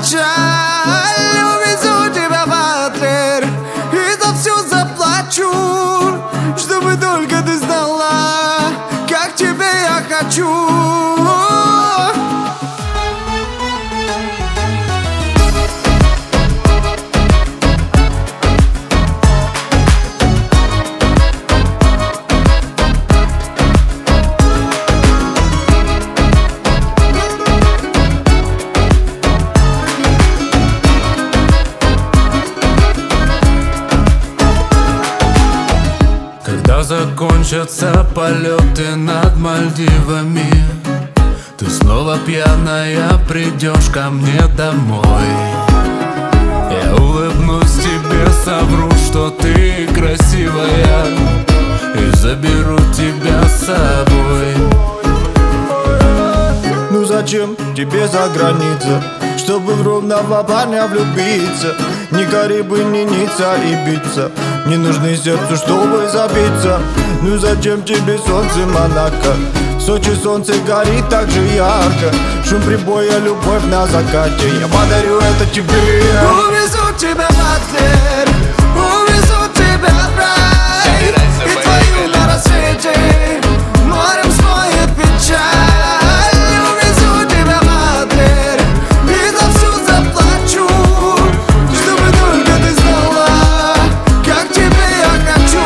печаль. Увезу тебя в Адлер и за все заплачу, чтобы только ты знала, как тебе я хочу. Когда закончатся полеты над Мальдивами, ты снова пьяная придешь ко мне домой. Я улыбнусь тебе, совру, что ты красивая, и заберу тебя с собой. Ну зачем тебе за граница, чтобы в ровного парня влюбиться? Ни Карибы, ни Ницца и биться не нужны сердцу, чтобы забиться. Ну зачем тебе солнце Монако? В Сочи солнце горит так же ярко. Шум прибоя, любовь на закате. Я подарю это тебе. Увезу тебя в Адлер, увезу тебя в рай, и твою на рассвете морем смоет печаль. Увезу тебя в Адлер и за все заплачу, чтобы только ты знала, как тебе я хочу.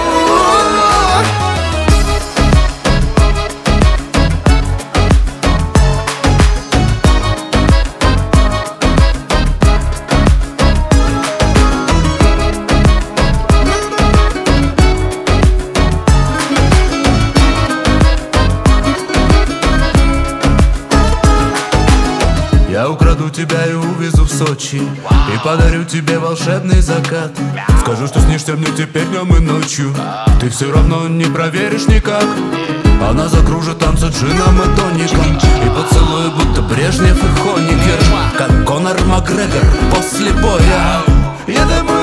Я украду тебя и увезу в Сочи, и подарю тебе волшебный закат. Скажу, что снишься мне теперь днем и ночью, ты все равно не проверишь никак. Она закружит танцы джином и тоником, и поцелует, будто Брежнев и Хонекер, как Конор Макгрегор после боя. Я домой